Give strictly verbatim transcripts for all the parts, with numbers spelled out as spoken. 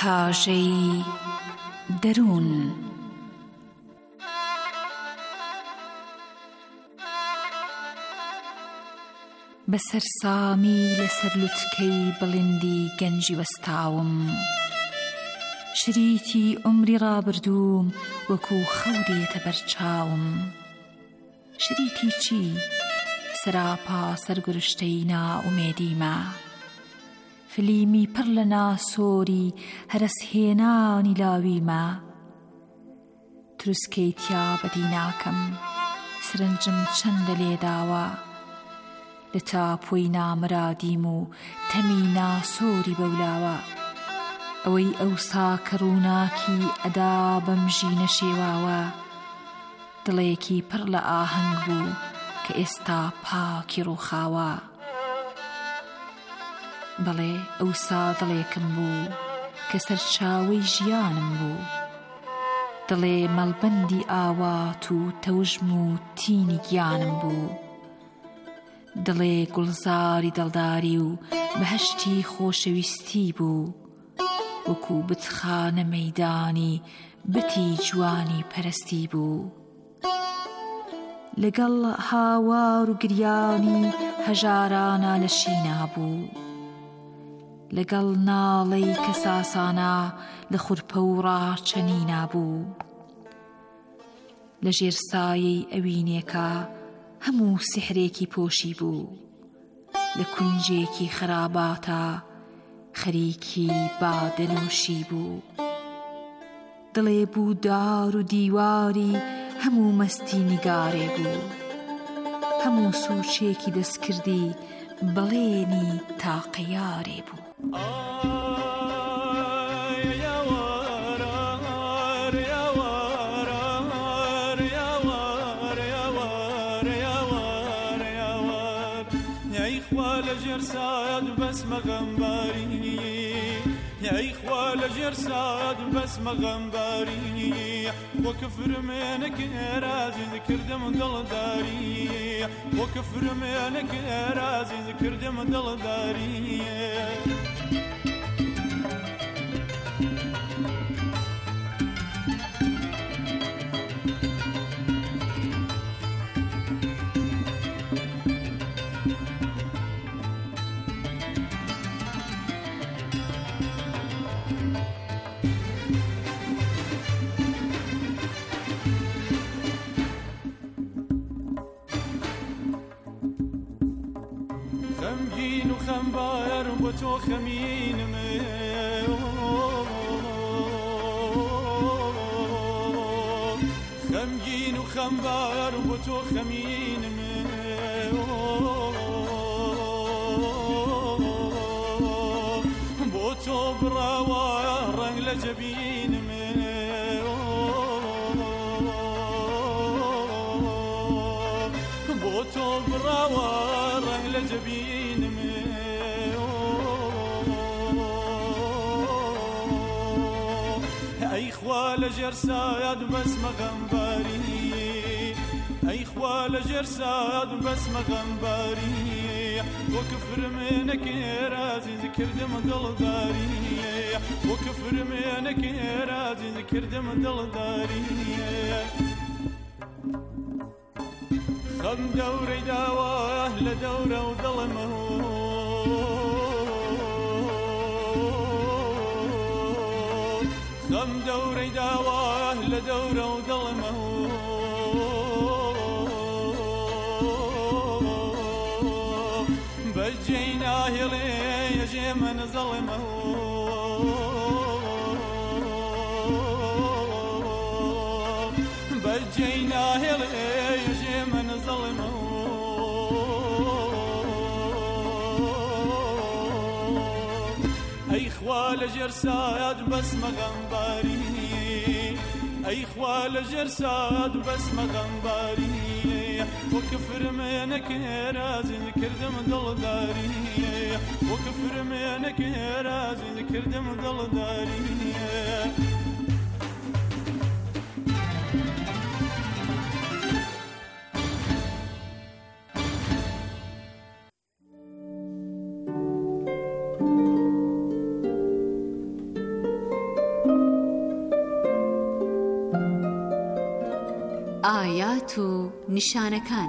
پاژەی دەروون. بەسەر سامی لەسەر لوتکەی بڵندی گەنجی وەستاوم، شریتی عمری ڕابردووم وەکو خەودێتە بەرچاوم. شریتی چی؟ سراپا سەرگرشتەی نائومێدیمە، فلیمی پڕ لە ناسۆری هەرەسهێنانی لاویمە. تروسکەی تیا بەدی ناکەم، سرنجم چەندە لێداوە، لە تاپۆی نامرادیم و تەمی ناسۆری بەولاوە. ئەوەی ئەوسا کە ڕووناکی ئەدا بەم ژینە شێواوە، دڵێکی پڕ لە ئاهەنگ بوو کە ئێستا پاکی ڕووخاوە. بەڵێ ئەوسا دڵێکم بوو کە سەرچاوەی ژیانم بوو، دڵێ مەڵبەندی ئاوات و تەوژم و تینی گیانم بوو، دڵێ گوڵزاری دڵداری و بەهەشتی خۆشەویستی بوو، وەکو بتخانە مەیدانی بتی جوانی پەرستی بوو. لەگەڵ هاوار و گریانی هەژارانە لەشی نابوو، لەگەڵ ناڵەی کەساسانە لە خوورپە و ڕاچەنی نابوو. لە ژێر سایەی ئەوینێکە هەموو سحرێکی پۆشی بوو، لە کونجێکی خراباتە خەریکی بادەنووشی بوو. دڵێ بوو دار و دیواری هەموو مەستی نیگارێ بوو، هەموو سوچێکی دەستکردی بەڵێنی تاقەیارێ بوو. جرساد بس مغنباري يا إخوة لجرساد بس مغنباري وكفر منك رازي ذكر دم دلداري وكفر منك رازي ذكر دم دلداري خمجين وخمبار وتو خمين خمجين وخمبار وتو خمين بوتو براوا رنگ لجبين بوتو براوا رنگ لجبين أي خوال جرساد بس مغنباري أي خوال جرساد بس مغنباري وكفر منك رازي ذكر دم دلداري وكفر منك رازي ذكر دم دلداري خم دوري داواه لدورة وظلمه خم دوري داواه لدورة وظلمه بجينا هلي يجي من ظلمه بجينا هلي يجي من ظلمه أي خوال جرساد بس مغنباري أي خوال جرساد بس مغنباري وكفر منك رازي ذكر دم دلداري وكفر منك رازي ذكر دم دلداري ئایات و نیشانەکان.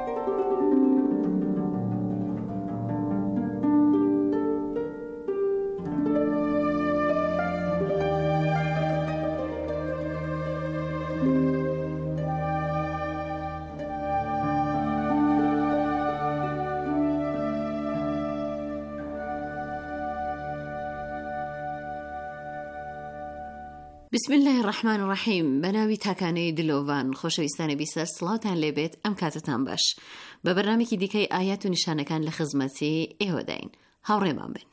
بسم الله الرحمن الرحیم. بەناوی تاکانەی دلۆڤان خۆشەویستانە بیسەر سڵاتان لێبێت ئەم کاتتان باش. بە بەرنامێکی دیکەی ئایات و نیشانەکان لە خزمەتی ئێوەداین. هاوڕێمان بن.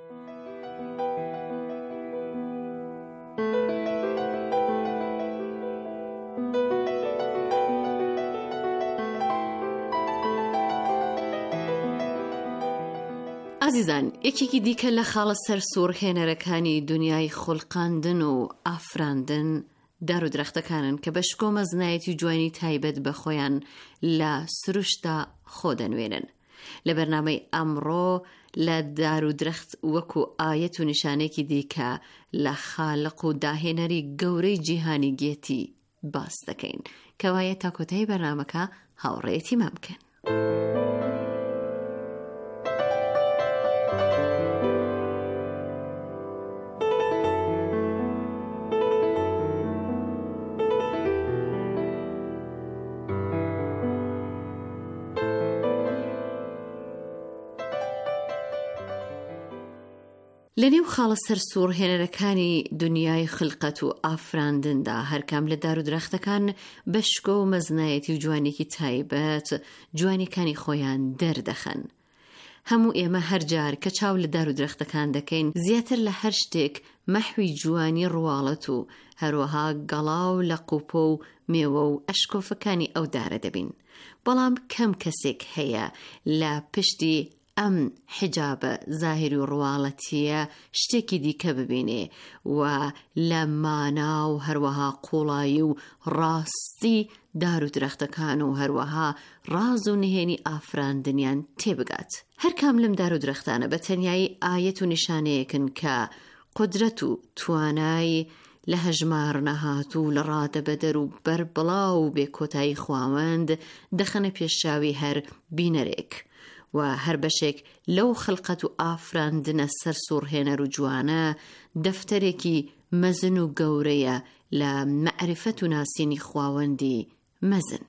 عزیزان، یەکێکی دیکە لە خاڵە سەر سوورهێنەرەکانی دنیای خوڵقاندن و ئافراندن دار و درەختەکانن کە بە شکۆ مەزنایەتی جوانی تایبەت بە خۆیان لە سروشتا خۆ دەنوێنن. لە بەرنامەی ئەمڕۆ لە دار و درەخت وەکو ئایەت و نیشانێکی دیکە لە خالق و داهێنەری گەورەی جیهانی گێتی باس دەکەین کەوایە تا کۆتایی بەرنامەکە هاوڕێیەتی مامکەن. لە نێو خاڵە سەر سوورهێنەرەکانی دنیای خلقەت و ئافراندندا هەرکام لە دار و درەختەکان بە شکۆ و مەزنایەتی و جوانێکی تایبەت جوانیەکانی خۆیان دەردەخەن. هەموو ئێمە هەر جار کە چاو لە دار و درەختەکان دەکەین زیاتر لە هەر شتێک مەحوی جوانی ڕواڵەت و هەروەها گەڵاو لە قوپۆ و مێوە و ئەشکۆفەکانی ئەو دارە دەبین. بەڵام کەم کەسێک هەیە لە پشتی ئەم حجابە زاهری و ڕواڵەتیە شتێکی دیکە ببینێ و لە مانا و هەروەها قوڵایی و ڕاستی دار و درەختەکان و هەروەها ڕاز و نهێنی ئافراندنیان تێبگات. هەر کام لەم دار و درەختانە بە تەنیایی ئایەت و نیشانەیەکن کە قودرەت و توانای لە هەژمار نەهات و لە ڕادەبەدەر و بەربڵاو و بێکۆتایی خواوەند دەخەنە پێشاوی هەر بینەرێک و هەر بەشێک لەو خلقەت و ئافراندنە سەر سوورهێنەر و جوانە دەفتەرێکی مەزن و گەورەیە لە مەعرفەت و ناسینی خواوەندی مەزن.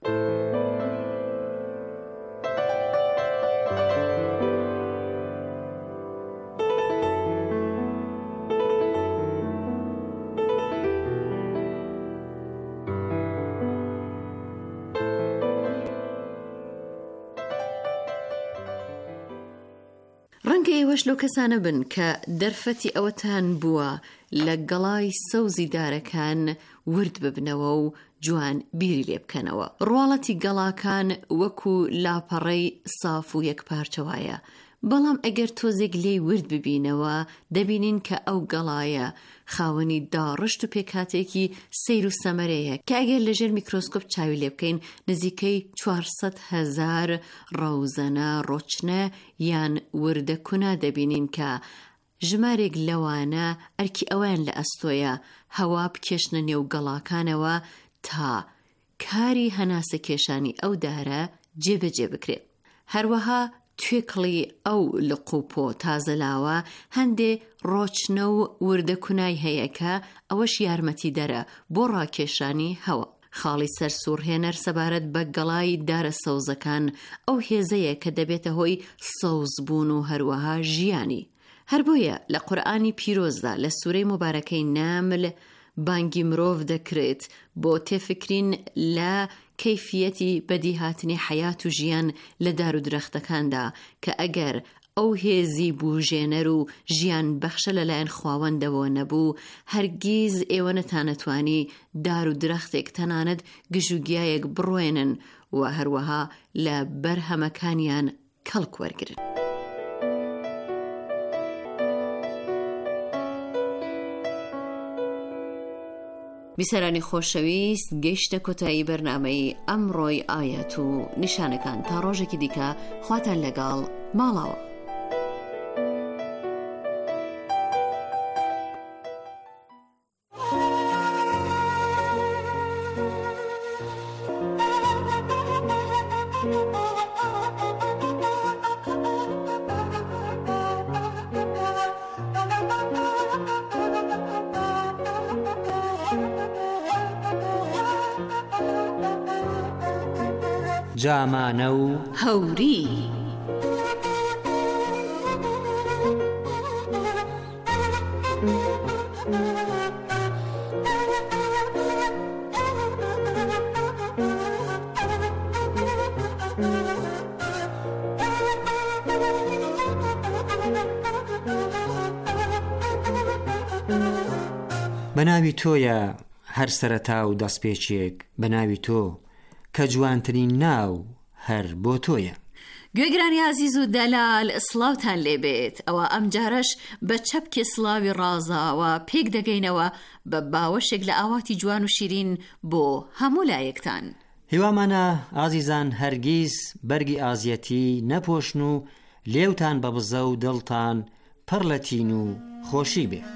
ڕەنگە ئێوەش لەو کەسانە بن کە دەرفەتی ئەوەتان بووە لە گەڵای سەوزی دارەکان ورد ببنەوە و جوان بیری لێ بکەنەوە. ڕواڵەتی گەڵاکان وەکو لاپەڕەی ساف و یەکپارچەوایە، بەڵام ئەگەر تۆزێک لێی ورد ببینەوە دەبینین کە ئەو گەڵایە خاوەنی داڕشت و پێکاتێکی سیر و سەمەرەیە کە ئەگەر لەژێر میکرۆسکۆپ چاوی لێ بکەین نزیکەی چوارسەد هەزار ڕەوزەنە ڕۆچنە یان وردە کونا دەبینین کە ژمارێک لەوانە ئەرکی ئەویان لە ئەستۆیە هەوا بکێشنە نێو گەڵاکانەوە تا کاری هەناسە کێشانی ئەو دارە جێبەجێ بکرێت. هەروەها توێکڵی ئەو لقوپۆ تازەلاوە هەندێ ڕۆچنە و وردە کونای هەیە کە ئەوەش یارمەتی دەرە بۆ ڕاکێشانی هەوە. خاڵی سەر سوورهێنەر سەبارەت بە گەڵای دارە سەوزەکان ئەو هێزەیە کە دەبێتە هۆی سەوزبوون و هەروەها ژیانی. هەر بۆیە لە قورئانی پیرۆزدا لە سوورەی مبارەکەی نامل بانگی مرۆڤ دەکرێت بۆ تێفکرین لە کەیفیەتی بەدیهاتنی حیات و ژیان لە دار و درەختەکاندا کە ئەگەر ئەو هێزی بوژێنەر و ژیان بەخشە لەلایەن خواوەندەوە نەبوو هەرگیز ئێوە نەتانەتوانی دار و درەختێک تەنانەت گژوگیایەک بڕوێنن و هەروەها لە بەرهەمەکانیان کەڵک وەرگرن. بیسەرانی خۆشەویست، گەیشتە کۆتایی بەرنامەی ئەمڕۆی ئایەت و نیشانەکان. تا ڕۆژێکی دیکە خواتان لەگەڵ ماڵەوە. جامانە و هەوری. بەناوی تۆیە هەر سەرەتا و دەستپێچێک، بەناوی تۆ کە جوانترین ناو هەر بۆ تۆیە. گوێگرانی عزیز و دەلال، سڵاوتان لێبێت. ئەوە ئەم جارەش بە چەپکی سڵاوی ڕازاوە پێک دەگەینەوە بە باوەشێک لە ئاواتی جوان و شیرین بۆ هەموو لایەکتان. هیوامانە ئازیزان هەرگیز بەرگی ئازیەتی نەپۆشن و لێوتان بە بزە و دڵتان پڕ لە تین و خۆشی بێ.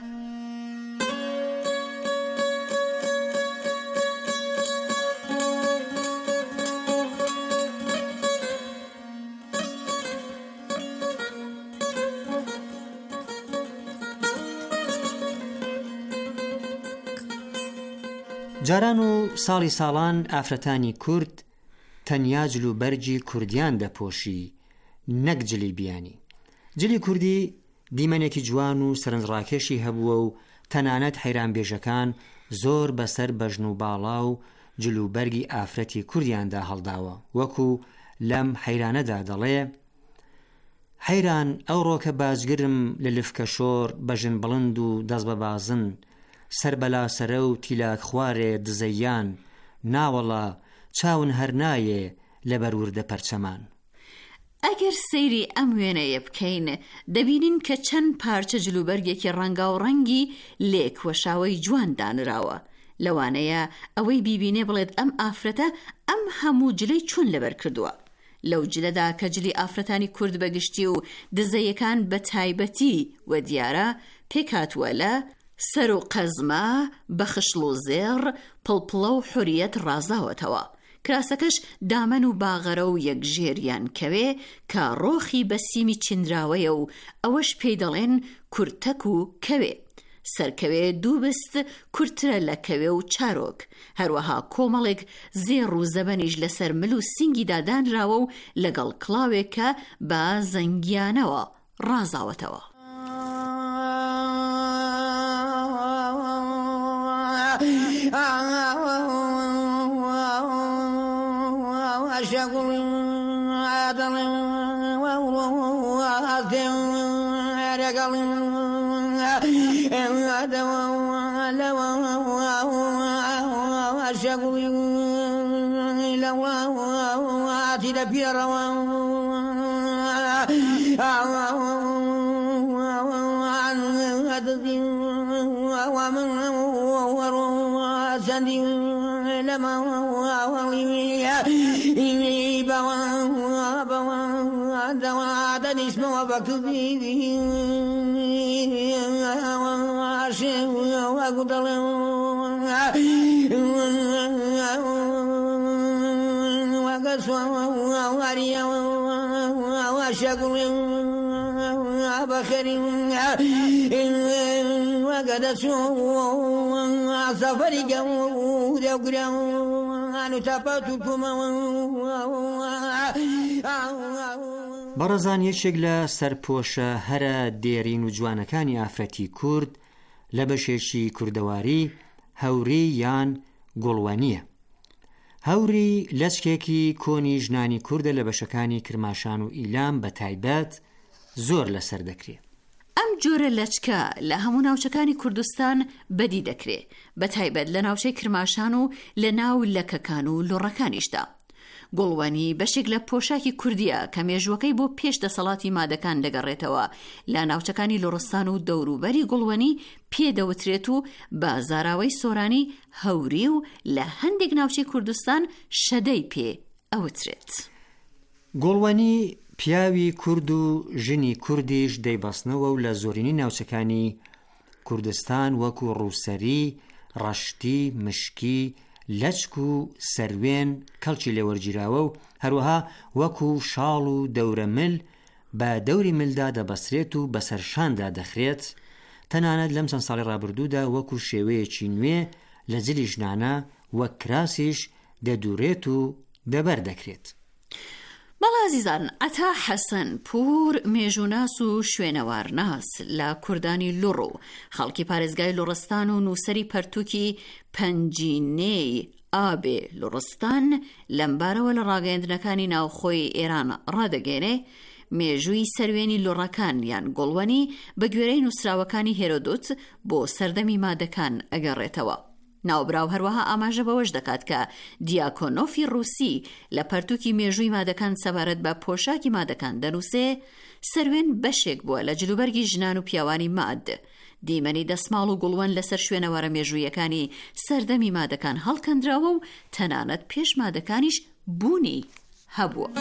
جاران و ساڵی ساڵان ئافرەتانی کورد تەنیا جل و بەرجی کوردیان دەپۆشی، نەک جلی بیانی. جلی کوردی دیمەنێکی جوان و سەرنجڕاکێشی هەبووە و تەنانەت حەیرانبێژەکان زۆر بەسەر بەژن و باڵا و جل و بەرگی ئافرەتی کوردیاندا هەڵداوە. وەکو لەم حەیرانەدا دەڵێ: حەیران ئەو ڕۆکە بازگرم لە لفکە شۆر، بەژن بڵند و دەست بە بازن، سەر بەلا سەرە و تیلاک خوارێ دزەیان، ناوەڵا چاون هەر نایێ لە بەروردە پەرچەمان. ئەگەر سەیری ئەم وێنەیە بکەین دەبینین کە چەند پارچە جلوبەرگێکی ڕەنگا و ڕەنگی لێک وەشاوی جوان دانراوە. لەوانەیە ئەوەی بیبینێ بڵێت ئەم ئافرەتە ئەم هەموو جلەی چۆن لەبەر کردووە. لەو جلەدا کە جلی ئافرەتانی کورد بەگشتی و دزەیەکان بە تایبەتی و دیارە پێکاتوە لە سەر و قەزمە بە خشل و زێڕ، پڵپڵە و حوریەت ڕازاوەتەوە. کراسەکەش دامەن و باغەرە و یەکژێریان کەوێ کە ڕۆخی بە سیمی چندراوەیە و ئەوەش پێی دەڵێن کورتەک و کەوێ. سەرکەوێ دوو بست کورترە لە کەوێ و چارۆک. هەروەها کۆمەڵێک زێڕ و زەبەنیش لەسەر مل و سینگی دادانراوە و لەگەڵ کڵاوێک کە بە زەنگیانەوە ڕازاوەتەوە. بەڕەزان یەکێک لە سەرپۆشە هەرە دێرین و جوانەکانی ئافرەتی کورد لە بەشێکی کوردەواری هەوری یان گوڵوەنیە. هەوری لەچکێکی کۆنی ژنانی کوردە لە بەشەکانی کرماشان و ئیلام بە تایبەت زۆر لەسەر دەکرێت. ئەم جۆرە لەچکە لە هەموو ناوچەکانی کوردستان بەدی دەکرێت، بە تایبەت لە ناوچەی کرماشان و لە ناو لەکەکان و لۆڕەکانیشدا. گوڵوانی بەشێک لە پۆشاکی کوردیە کە مێژوەکەی بۆ پێش دەسەڵاتی مادەکان دەگەڕێتەوە. لە ناوچەکانی لۆڕستان و دەوروبەری گوڵوانی پێدەوترێت و بە زاراوەی سۆرانی هەوری و لە هەندێک ناوچەی کوردستان شەدەی پێ ئەوترێت. گوڵوانی پیاوی کورد و ژنی کوردیش دەیبەستنەوە و لە زۆرینی ناوچەکانی کوردستان وەکو ڕووسەری، ڕەشتی، مشکی، لەچک و سەروێن کەڵکی لێوەرگیراوە و هەروەها وەکو شاڵ و دەورە مل بە دەوری ملدا دەبەسرێت و بەسەرشاندا دەخرێت. تەنانەت لەم چەند ساڵی ڕابردوودا وەکو شێوەیەکی نوێ لە جلی ژنانە وەک کراسیش دەدوڕێت و دەبەر دەکرێت. بەڵا عزیزان، ئەتا حەسەن پور مێژووناس و شوێنەوارناس لە کوردانی لوڕ و خەڵکی پارێزگای لوڕستان و نووسەری پەرتووکی پەنجینەی ئابێ لوڕستان لەمبارەوە لە ڕاگەیاندنەکانی ناوخۆی ئێران ڕادەگەێنێ مێژووی سەروێنی لوڕەکان یان گوڵوەنی بە گوێرەی نووسراوەکانی هێرۆدۆت بۆ سەردەمی مادەکان ئەگەڕێتەوە. ناوبراو هەروەها ئاماژە بەوەش دەکات کە دیاکۆنۆفی ڕووسی لە پەرتووکی مێژووی مادەکان سەبارەت بە پۆشاکی مادەکان دەنووسێ سەروێن بەشێک بووە لە جلوبەرگی ژنان و پیاوانی ماد. دیمەنی دەسماڵ و گوڵوەن لەسەر شوێنەوەرە مێژوویەکانی سەردەمی مادەکان هەڵکەندراوە و تەنانەت پێش مادەکانیش بوونی هەبووە.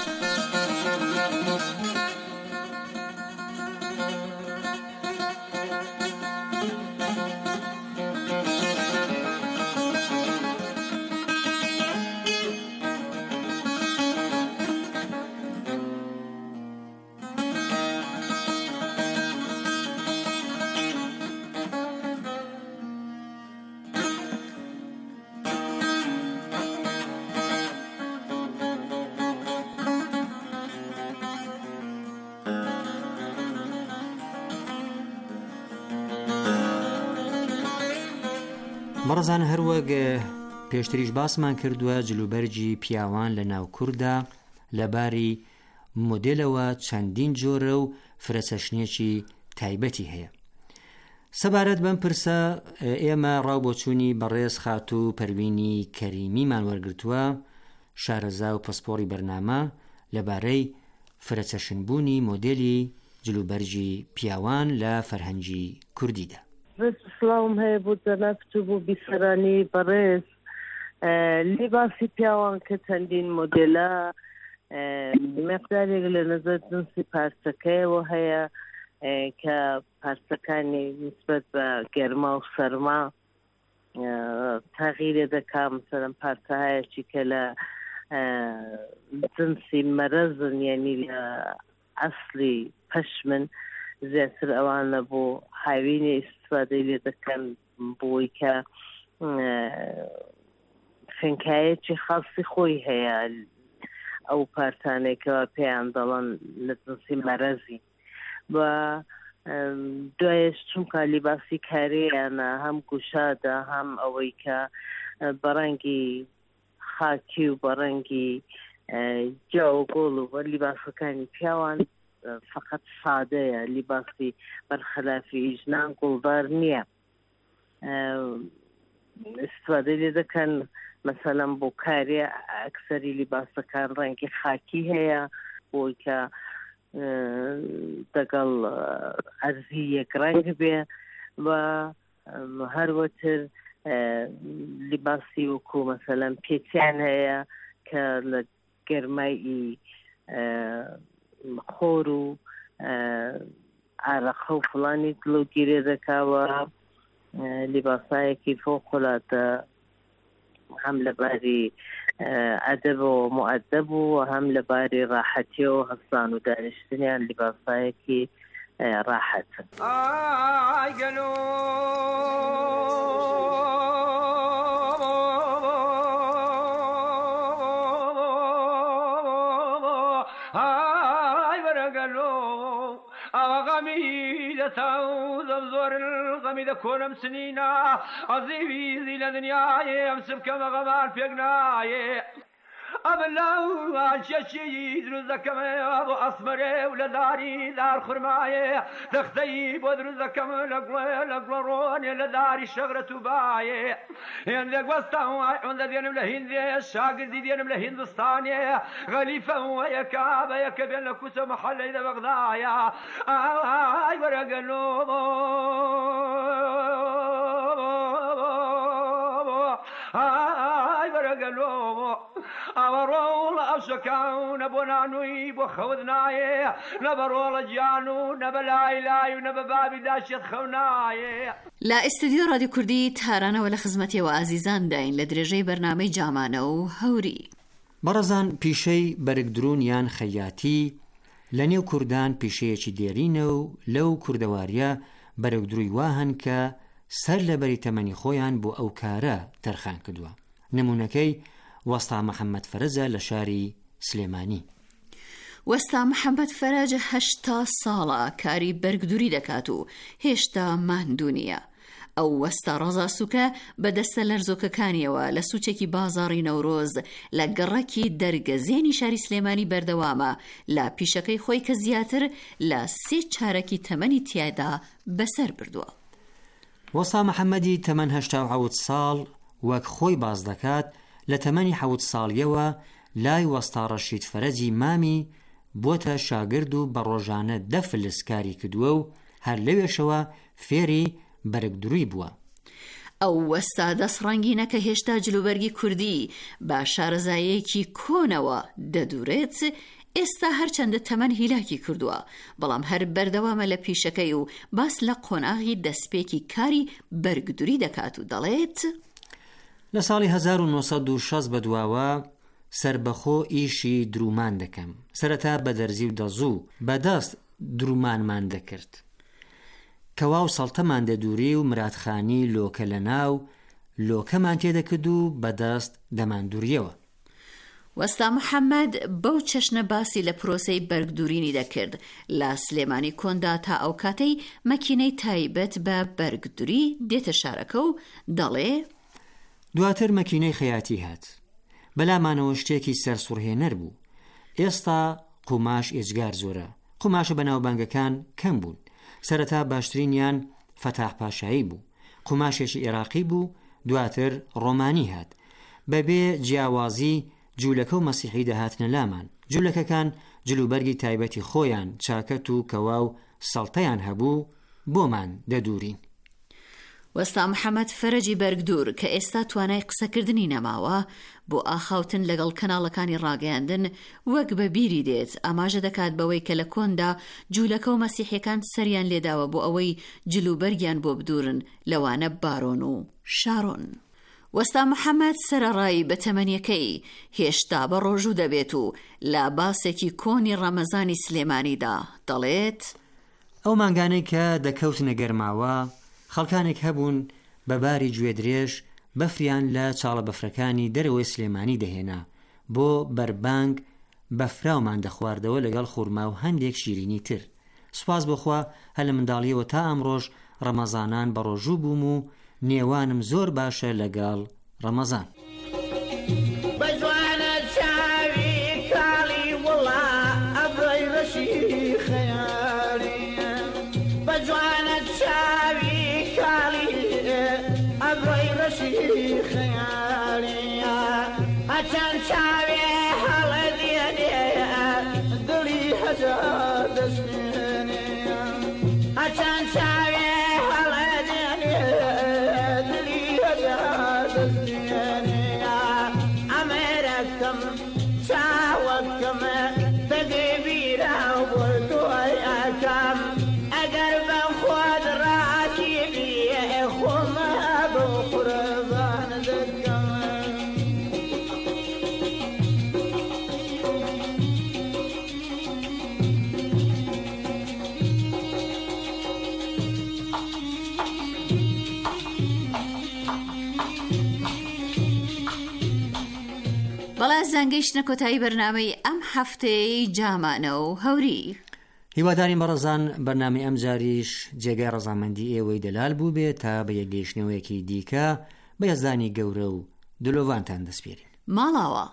بەڕزان هەروەک پێشتریش باسمان کردووە جلوبەرجی پیاوان لە ناو کووردا لەباری مۆدێلەوە چەندین جۆرە و فرەچەشنێکی تایبەتی هەیە. سەبارەت بەم پرسە ئێمە ڕاوبۆچوونی بەڕێز خات و پەروینی کەریمیمان وەرگرتووە، شارەزا و پسپۆڕی بەرنامە لەبارەی فرەچەشنبوونی مۆدێلی جلوبەرجی پیاوان لە فەرهەنگی کوردیدا. سلااوم هەیە بۆ جەنابتو بۆ بیسەرانی بەڕێز. لیباسی پیاوان کە چەندین مۆدێلە مقدارێک لە نەزەر جنسی پارچەکەیەوە هەیە کە پارچەکانی نسبەت بە گەرما و سەرما تەغیرێ دەکا. مەسەڵەن پارچە هەیەکی کە لە جنسی مەرەزن، یعنی لە ئەسلی پەشمن زیاتر ئەوانە بۆ هاوینی ئیسفادەی لێ دەکەن بۆی کە فنکایەکی خاصی خۆی هەیە ئەو پارتانێکەوە پێیان دەڵێن لە جنسی مەرەزی. بە دوایش چونکە لیباسی کارەیانە هەم گوشادە هەم ئەوەی کە بەڕەنگی خاکی و بەڕەنگی جا و گۆڵ و لیباسەکانی پیاوان فقط سادەیە، لیباسی بەرخلافی ژنان گوڵدار نییە. استفادە لێ دەکەن مەسەلەن بۆ کارێ ئەکسەری لیباسەکان ڕەنگی خاکی هەیە بۆی کە دەگەڵ ئەرزی یەک ڕەنگ بێ. و هەروەتر لیباسی وەکو مەسەلەن پێچیان هەیە کە لە گەرمایی خۆر و ئارەخە و فڵانی دڵوگیرێ دەکاوە. لیباسایەکی فۆقڵاتە هەم لەباری ئەدەبەوە مؤدەب و هەم لەباری ڕاحەتیەوە هەستان و دانیشتنیان لیباسایەکی ڕاحەتن. زۆر غەمی دەکۆنم سنینە عەزیزی لە دنیایێ ئەم سبکەمە غەمان پێک نایێ. ئەمە چێکی دروست دەکەمەوە بۆ ئەسمەرێ و لە داری دار خورمایێ دەختەی بۆ دروست دەکەمە لە گوڵێ لە گوڵڕۆنێ لە داری شەغرەت و باایێ. هێندێک وەستان وای ئەوەندە دێنم لە هیندێ شاگردی دێنم لە هیندستانێ غەلیفە وەیە کابە یەکە بێن لە کوچە مەحەلەی لە بەغدایە. ئای وەرەگەلۆ ئای وەرەگەلۆ ئەوە ڕۆڵە ئەو شەکەونە بۆ نانووی بۆ خەوت نایێ، نە بە ڕۆڵە گیان و نە بە لای لای و نە بە بابی داشێت خەو نایێ. لە ئستودیۆ ڕادیۆ کوردی تارانەوە لە خزمەتیەوە ئازیزان داین لە درێژەی بەرنامەی جامانە و هەوری. بەڕەزان پیشەی بەرگدرون یان خەیاتی لە نێو کوردان پیشەیەکی دێرینە و لەو کوردەواریە بەرگدروی واهن کە سەر لە بەری تەمەنی خۆیان بۆ ئەو کارە تەرخان کردووە. نمونونەکەی وەستا محەممەد فەرزە لە شاری سلێمانی. وەستا محەممەد فەرەج هەشتا ساڵە کاری بەرگدووری دەکات و هێشتا ماندوو نییە. ئەو وەستا ڕەزا سووکە بەدەستە لەرزۆکەکانیەوە لە سوچێکی بازاڕی نەورۆز لە گەڕەکی دەرگەزێنی شاری سلێمانی بەردەوامە لە پیشەکەی خۆی کە زیاتر لە سێ چارەکی تەمەنی تیایدا بەسەر بردووە. وەستا محەممەدی تەمەن هەشتا و حەوت ساڵ وەک خۆی باز دەکات لە تەمەنی حەوت ساڵیەوە لای وەستا ڕەشید فەرەجی مامی بۆتە شاگرد و بە ڕۆژانە دەفلس کاری کردووە و هەر لەوێشەوە فێری بەرگدووری بووە. ئەو وەستا دەسڕەنگینە کە هێشتا جلوبەرگی کوردی بە شارەزایەکی کۆنەوە دەدورێت، ئێستا هەرچەندە تەمەن هیلاکی کردووە، بەڵام هەر بەردەوامە لە پیشەکەی و باس لە قۆناغی دەستپێکی کاری بەرگدووری دەکات و دەڵێت لە ساڵی هەزار و نۆسەد و شەست بەدواوە سربەخۆ ئیشی درومان دەکەم. سەرەتا بە دەرزی و دەزوو بەدەست درومانمان دەکرد. کەوا و سەڵتەمان دەدووری و مراتخانی لۆکە لە ناو لۆکەمان تێدەکرد و بەدەست دەماندووریەوە. وەستا محەممەد بەو چەشنە باسی لە پرۆسەی بەرگدورینی دەکرد لە سلێمانی کۆندا تا ئەو کاتەی مەکینەی تایبەت بە بەرگدووری دێتە شارەکە و دەڵێ دواتر مەکینەی خەیاتی هات. بەلامانەوە شتێکی سەرسوڕهێنەر بوو. ئێستا قوماش ئێجگار زۆرە. قوماشە بەناوبانگەکان کەم بوون. سەرەتا باشترینیان فەتاح پاشایی بوو. قوماشێکی عێراقی بوو، دواتر ڕۆمانی هات. بەبێ جیاوازی جوولەکە و مەسیحی دەهاتنە لامان. جوولەکەکان جلوبەرگی تایبەتی خۆیان چاکەت و کەوا و سەڵتەیان هەبوو بۆمان دەدورین. وەستا محەممەد فەرەجی بەرگدوور کە ئێستا توانای قسەکردنی نەماوە بۆ ئاخاوتن لەگەڵ کەناڵەکانی ڕاگەیاندن وەک بە بیری دێت ئاماژە دەکات بەوەی کە لە کۆندا جوولەکە و مەسیحیەکان سەریان لێداوە بۆ ئەوەی جلوبەرگیان بۆ بدورن لەوانە بارۆن و شارۆن. وەستا محەممەد سەرەڕایی بە تەمەنیەکەی هێشتا بە ڕۆژوو دەبێت و لە باسێکی کۆنی ڕەمەزانی سلێمانیدا دەڵێت ئەو مانگانەی کە دەکەوتنە گەرماوە خەڵکانێک هەبوون بە باری گوێ درێژ بەفریان لە چاڵە بەفرەکانی دەرەوەی سلێمانی دەهێنا بۆ بەربانگ بەفراومان دەخواردەوە لەگەڵ خوورما و هەندێک شیرینی تر. سوپاس بۆخوا هە لە منداڵیەوە تا ئەمڕۆژ ڕەمەزانان بە ڕۆژوو بووم و نێوانم زۆر باشە لەگەڵ ڕەمەزان. بەڵا زانگەیشتنە کۆتایی بەرنامەی ئەم هەفتەی جامانە و هەوری. هیوادارین بەڕەزان بەرنامەی ئەم جاریش جێگای ڕەزامەندی ئێوەی دەلال بوو بێت تا بە یەکگەیشتنەوەیەکی دیکە بە یەزدانی گەورە و دلۆڤانتان دەسپێرین. ماڵاوە.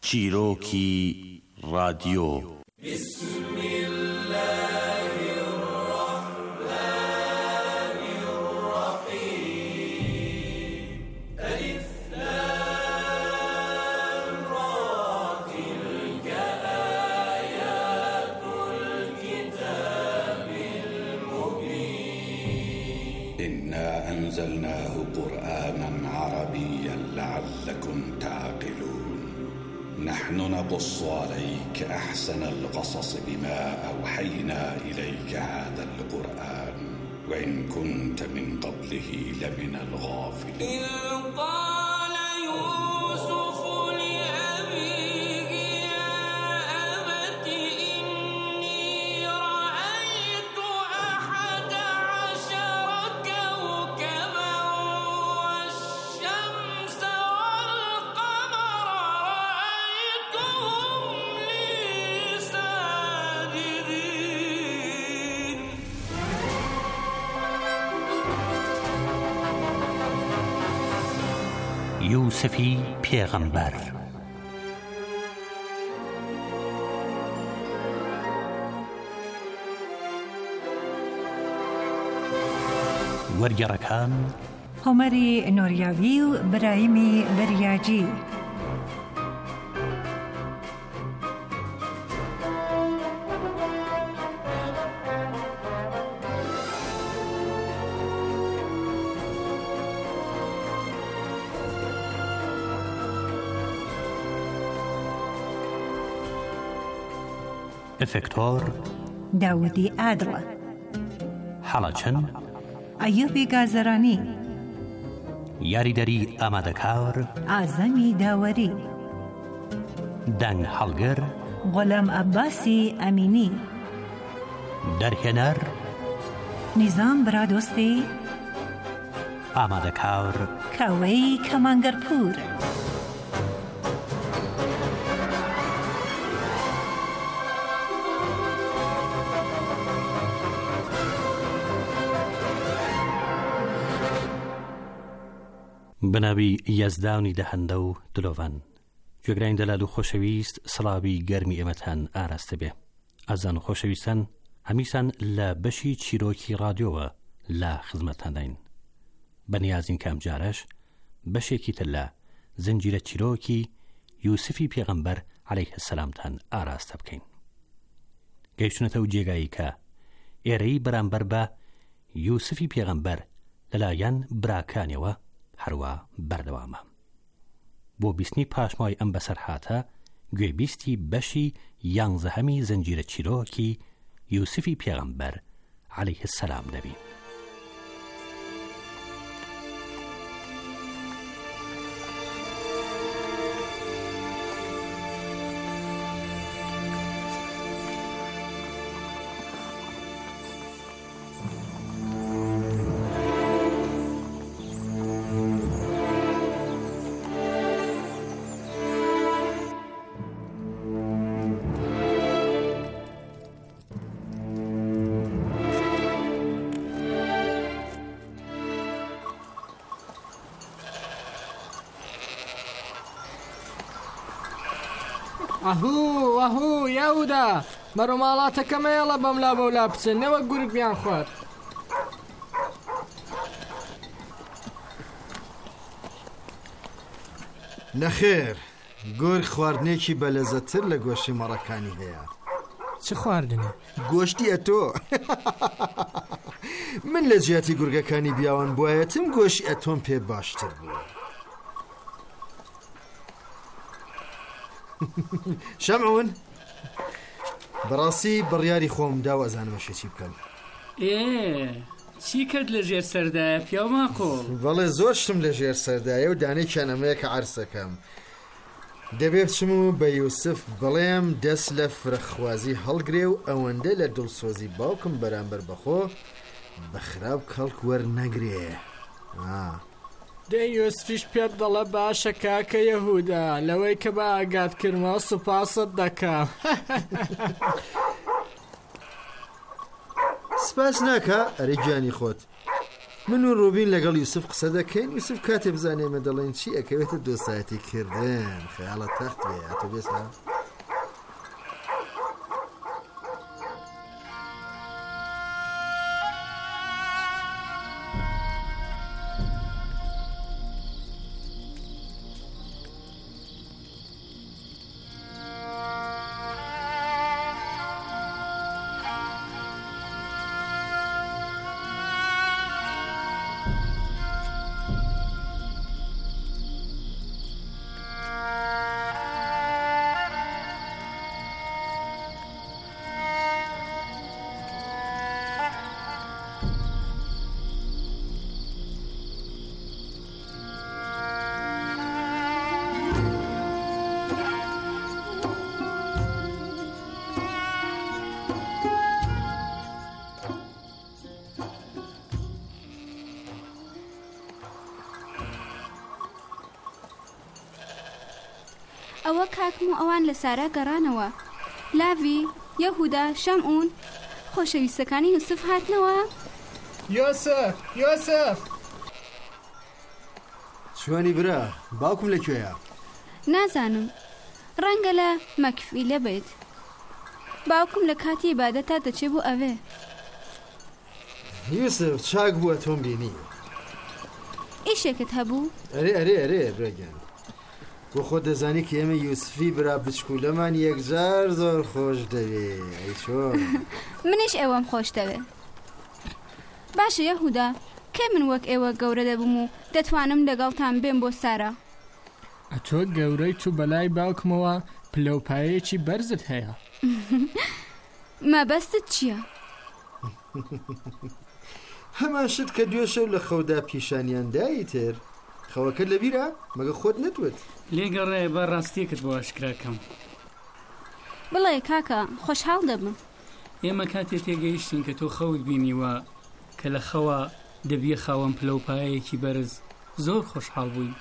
چیرۆکی رادیۆ. بسم الله الرحمن الرحيم. ألف لام را تلك آيات الكتاب المبين. إنا أنزلناه قرآنا عربيا لعلكم تعقلون. نحن نقص عليك أحسن القصص بما أوحينا إليك هذا القرآن وإن كنت من قبله لمن الغافلين. قال يوسف لأبيه يا أبت إني رأيت أحد عشر كوكبا والشمس والقمر رأيتهم لي ساجدين. یوسفی پێغەمبەر. وەرگێڕەکان هۆمەری نۆریاوی و برایمی بەریاجی. ئەفێکتۆر داودی ئادڵە. حەڵەچەن ئەیوبی گازەرانی. یاریدەری ئامادەکار ئازەمی داوەری. دەنگ هەڵگر غۆلام عەباسی ئەمینی. دەرهێنەر نیزام برادۆستی. ئامادەکار کاوەی کەمانگەرپور. بناوی یەزدانی دەهەندە و دلۆڤان. گوێگرانی دەلال و خۆشەویست، سڵاوی گەرمی ئێمەتان ئاراستە بێ. ئازان و خۆشەویستان، هەمیسان لە بەشی چیرۆکی رادیۆوە لە خزمەتانداین. بەنیازین کام جارەش بەشێکی تر لە زنجیرە چیرۆکی یوسفی پێغەمبەر عەلەیه السەلامتان ئاراستە بکەین. گەیشتونەتە و جێگایی کە ئێرەی بەرامبەر بە یوسفی پێغەمبەر لەلایەن براکانیەوە هەروە بەردەوامە. بۆ بیستنی پاشمای ئەم بەسەر هاتە گوێبیستی بەشی یانزەهەمی زنجیرە چیرۆکی یوسفی پێغەمبەر عەلەیه السەلام دەبین. ئەهوو ئەهوو یاودا بەرەو ماڵاتەکەمەیەڵە بەملا بەولا بچن نەوە گورگ بیان خوارد. نەخێر، گۆر خواردنێکی بەلەزەتر لە گۆشتی مەڕەکانی هەیە. چ خواردنە؟ گۆشتی ئەتۆ. من لە جیاتی گورگەکانی بیاوان بوایەتم گۆشتی ئەتۆم پێ باشتر بوو. شەمعون، بەڕاستی بڕیاری خۆم داوە ئەزانمەشە چی بکەم. ئێ چی کرد لە ژێر سەردایە پیاو ماکۆڵ؟ بەڵێ زۆر شتم لە ژێر سەردایە و دانەی کەنەمەیە کە عەرسەکەم. دەبێ بچم و بە یوسف بڵێم دەست لە فرەخوازی هەڵگرێ و ئەوەندە لە دڵسۆزی باوکم بەرامبەر بەخۆ بەخراو کەڵک وەرنەگرێ. دەی یوسفیش پێت دەڵە باشە کاکە یەهودا، لەوەی کە بە ئاگات کردمەوە سوپاست دەکەم. سپاس ناکە ئەرە گیانی خۆت. من و ڕۆبین لەگەڵ یوسف قسە دەکەین. یوسف کاتێ بزانێ ئێمە دەڵێن چی ئەکەوێتە دۆسایەتی کردن. خەیاڵە تەخت بێ ئەتۆ بێسا ئەوە کاکم و ئەوان لە سارا گەڕانەوە. لاوی، یەهودا، شەمعون، خۆشەویستەکانی یوسف هاتنەوە. یۆسف یۆسف شوانی برا باوکم لەکوێیە؟ نازانم، ڕەنگە لە مەکفیلە بێت. باوکم لە کاتی عیبادەتا دەچێت بۆ ئەوێ. یوسف چاک بووە تۆم بینی. ئیشێکت هەبوو؟ ئەرێ ئەرێ ئەرێ برەگەن بۆ خۆ دەزانی کە ئێمە یوسفی برا بچکولەمان یەکجار زۆر خۆش دەوێ. ئەی چۆن؟ منیش ئێوەم خۆش دەوێ. باشە یەهودا، کێ من وەک ئێوە گەورە دەبم و دەتوانم لەگەڵتان بێم بۆ سارا؟ ئەتۆ گەورەی تو بەلای باوکمەوە پلەپایەکی بەرزت هەیە. مەبەستت چییە؟ هەمان شت کە دوێ شەو لە خەودا پیشانیان دایی تر. خەوەکە لەبیرە مەگە خۆت نەتوت لێگەڕێ بە ڕاستیەکت بۆ ئاشکراکەم. بڵێ کاکە خۆشحاڵ دەبم. ئێمە کاتێ تێگەیشتین کە تۆ خەوت بینیوە کە لە خەوە دەبیە خاوەن پلەپایەکی بەرز زۆر خۆشحاڵ بووین.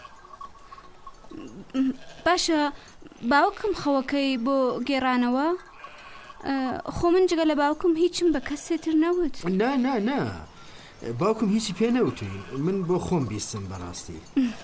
باشە باوکم خەوەکەی بۆ گێڕانەوە؟ خۆ من جگە لە باوکم هیچم بە کەسێتر نەوت. نا نا نا باوکم هیچی پێ نەوتوین. من بۆ خۆم بیستم بەڕاستی.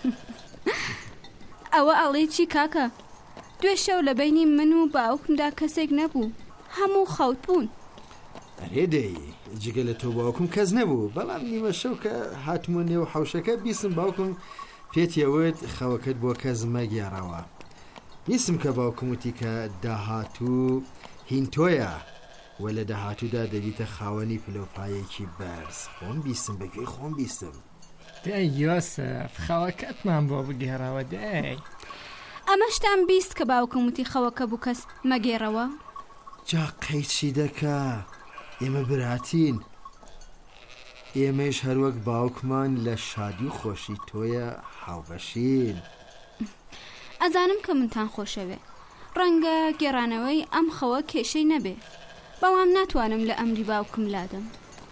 ئەوە ئەڵێ چی کاکە؟ دوێ شەو لە بینی من و باوکمدا کەسێک نەبوو، هەموو خەوت بوون. ئەرێ دەی جگە لە تۆ باوکم کەس نەبوو، بەڵام نیمە شەو کە هاتمە نێو حەوشەکە بیستم باوکم پێتیەوت خەوەکەت بۆ کەس مەگێڕەوە. بیستم کە باوکم وتی کە داهاتوو هین تۆیە و لە داهاتوودا دەبیتە خاوەنی پلۆپایەکی بەرز. خۆم بیستم بەگوێی خۆم بیستم. دەی یۆسف خەوەکەتمان بۆ بگێڕەوە دەی. ئەمەشتان بیست کە باوکم وتی خەوەکە بوو کەس مەگێڕەوە؟ جا قەیچی دەکا ئێمە براتین. ئێمەش هەروەک باوکمان لە شادی و خۆشی تۆیە هاوبەشین. ئەزانم کە منتان خۆشەوێ، ڕەنگە گێڕانەوەی ئەم خەوە کێشەی نەبێ، بەڵام ناتوانم لە ئەمری باوکم لادەم.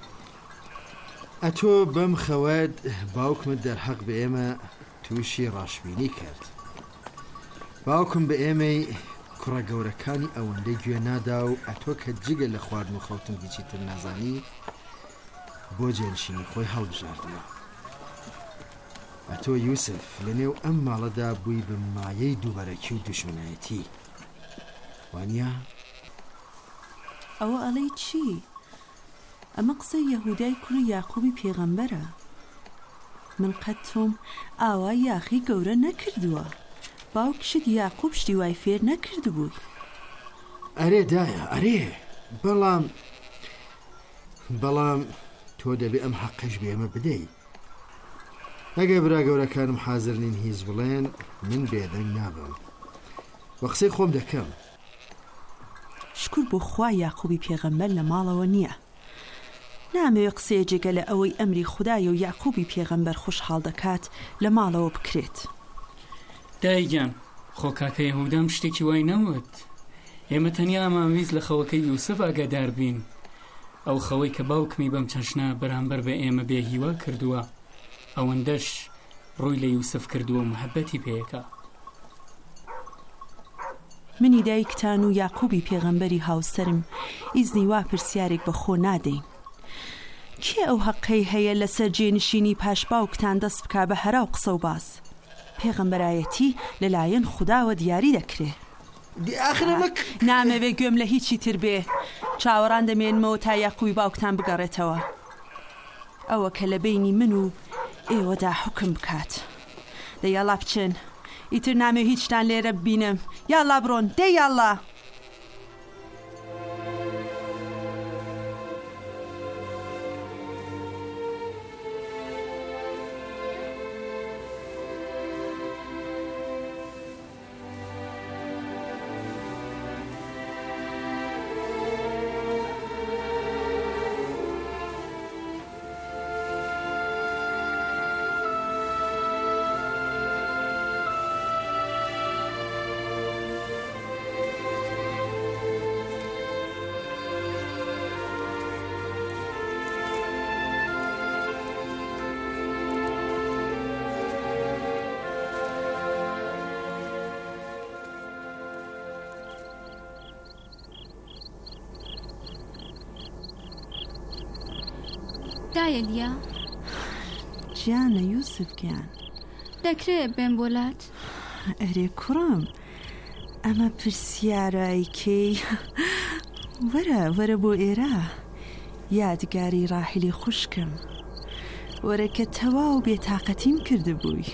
ئەتۆ بەم خەوەت باوکمت دەرحەق بە ئێمە تووشی ڕاشبینی کرد. باوکم بە ئێمەی کوڕە گەورەکانی ئەوەندەی گوێ نادا و ئەتۆ کە جگە لە خواردن و خەوتن هیچی تر نازانی بۆ جێنشینی خۆی هەڵبژاردنەوە. ئەتۆ یوسف لە نێو ئەم ماڵەدا بووی بە مایەی دووبەرەکی و دوشمنایەتی، وانە؟ ئەوە ئەڵەی چی؟ ئەمە قسەی یەهودای کوڕی یاقوبی پێغەمبەرە. من قەت تۆم ئاوا یاخی گەورە نەکردووە. باوکشت یاقوب شتی وای فێر نەکرد بووی. ئەرێ دایە ئەرێ، بەڵام بەڵام تۆ دەبێ ئەم حەقەش بێ ئێمە بدەی. ئەگە برا گەورەکانم حازر نین هیچ بڵێن من بێدەنگ نابم، وە قسەی خۆم دەکەم. شکر بۆ خوا یاقوبی پێغەمبەر لە ماڵەوە نییە. نامەوێ قسەیە جێگە لە ئەوەی ئەمری خودایە و یاقوبی پێغەمبەر خۆشحاڵ دەکات لە ماڵەوە بکرێت. دایگیان خۆ کاکە یەهودام شتێکی وای نەوت. ئێمە تەنیا ئەمانویست لە خەوەکەی یوسف ئاگادار بین. ئەو خەوەی کە باوکمی بەم چەشنە بەرامبەر بە ئێمە بێهیوا کردووە، ئەوەندەش ڕووی لە یوسف کردووە و محەبەتی پێیەکە. منی دایکتان و یاقوبی پێغەمبەری هاوسەرم ئیزنی وا پرسیارێک بە خۆ نادەین. کێ ئەو حەقەی هەیە لەسەر جێنشینی پاش باوکتان دەست بکا بە هەرا و قسە و باس؟ پێغەمبەرایەتی لەلایەن خوداوە دیاری دەکرێ. نامەوێ گوێم لە هیچی تر بێ. چاوەڕان دەمێنمەوە تا یاقوبی باوکتان بگەڕێتەوە، ئەوە کە لە بینی من و ئێوەدا حکم بکات. دە یاڵا بچن، ئیتر نامێ هیچتان لێرە ببینم. یاڵا بڕۆن، دێ یاڵا. دایە لیا گیانە یوسف گیان، دەکرێت بێن بۆلات؟ ئەرێ کوڕم، ئەمە پرسیارایکەی. وەرە وەرە بۆ ئێرە، یادگاری ڕاحیلی خوشکم. وەرە کە تەواو بێتاقەتیم کردبووی.